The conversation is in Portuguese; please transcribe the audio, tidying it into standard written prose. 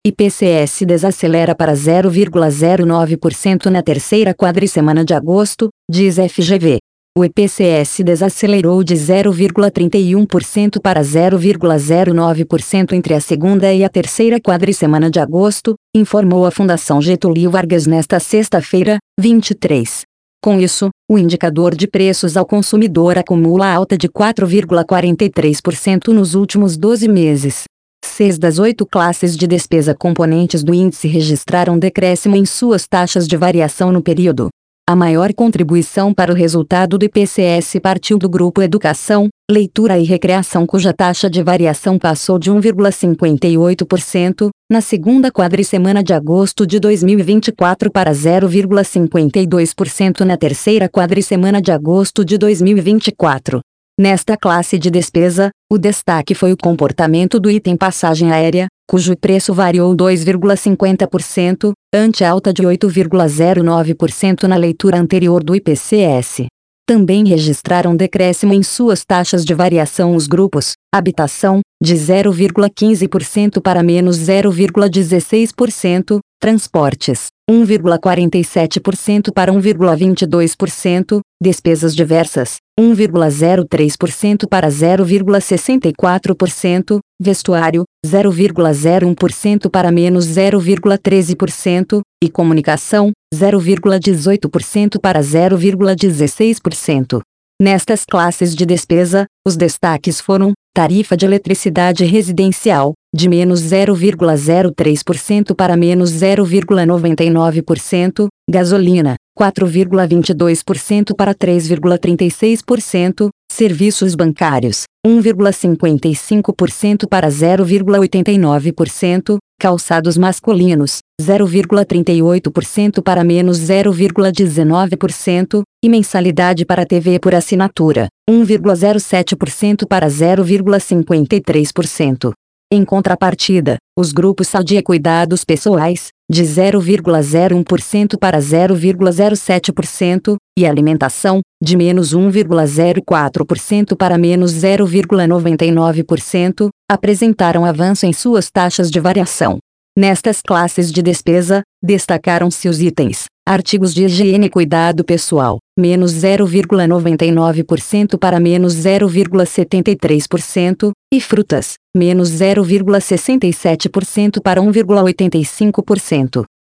IPCS desacelera para 0,09% na terceira quadricemana de agosto, diz FGV. O IPCS desacelerou de 0,31% para 0,09% entre a segunda e a terceira quadricemana de agosto, informou a Fundação Getúlio Vargas nesta sexta-feira, 23. Com isso, o indicador de preços ao consumidor acumula alta de 4,43% nos últimos 12 meses. 6 das 8 classes de despesa componentes do índice registraram decréscimo em suas taxas de variação no período. A maior contribuição para o resultado do IPCS partiu do grupo Educação, Leitura e Recreação, cuja taxa de variação passou de 1,58% na segunda quadricemana de agosto de 2024 para 0,52% na terceira quadricemana de agosto de 2024. Nesta classe de despesa, o destaque foi o comportamento do item passagem aérea, cujo preço variou 2,50%, ante alta de 8,09% na leitura anterior do IPCS. Também registraram decréscimo em suas taxas de variação os grupos habitação, de 0,15% para menos 0,16%, transportes, 1,47% para 1,22%, despesas diversas, 1,03% para 0,64%, vestuário, 0,01% para menos 0,13%, e comunicação, 0,18% para 0,16%. Nestas classes de despesa, os destaques foram: tarifa de eletricidade residencial, de menos 0,03% para menos 0,99%, gasolina, 4,22% para 3,36%, serviços bancários, 1,55% para 0,89%, calçados masculinos, 0,38% para menos 0,19%, e mensalidade para TV por assinatura, 1,07% para 0,53%. Em contrapartida, os grupos saúde e cuidados pessoais, de 0,01% para 0,07%, e alimentação, de menos 1,04% para menos 0,99%, apresentaram avanço em suas taxas de variação. Nestas classes de despesa, destacaram-se os itens: artigos de higiene e cuidado pessoal, menos 0,99% para menos 0,73%, e frutas, menos 0,67% para 1,85%.